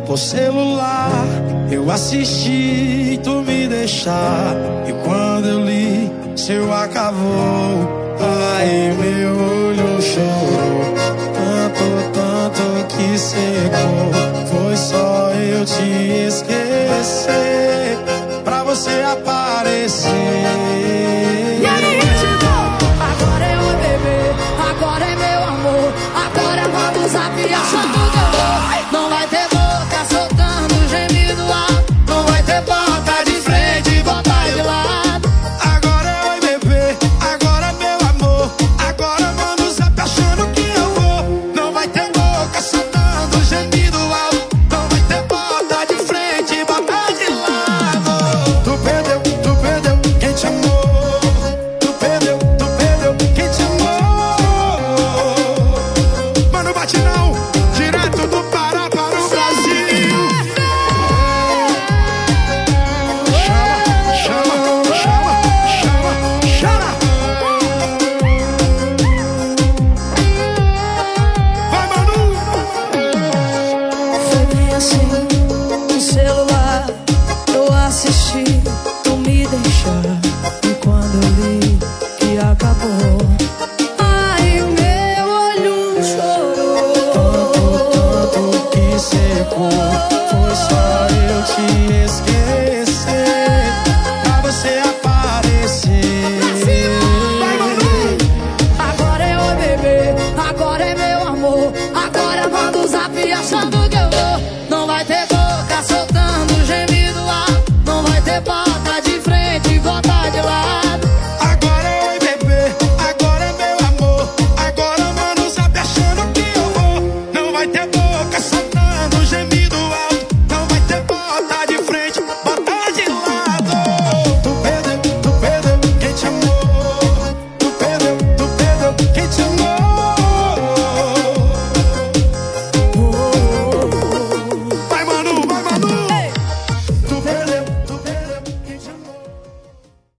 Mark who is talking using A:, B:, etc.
A: por celular. Eu assisti e tu me deixar. E quando eu li, seu acabou. Ai, meu olho chorou. Tanto, tanto que secou. Foi só eu te esquecer pra você aparecer.
B: E aí, agora é o bebê, agora é meu amor. Agora manda o zap achando que eu vou. Não vai ter boca soltando gemido alto. Não vai ter boca de frente e boca de lado.
A: Agora é oi bebê, agora é meu amor. Agora manda o zap achando que eu vou. Não vai ter boca soltando gemido alto. Não vai ter boca de frente e boca de lado. Tu perdeu quem te amou. Tu perdeu quem te amou. Mano, bate não, direto do Pará para o Brasil. Chama. Vai, Manu.
B: Foi bem assim, no celular eu assisti, tu me deixar. E quando eu li que acabou, ai, o meu olho chorou.
A: Tanto que secou. Foi só eu te esquecer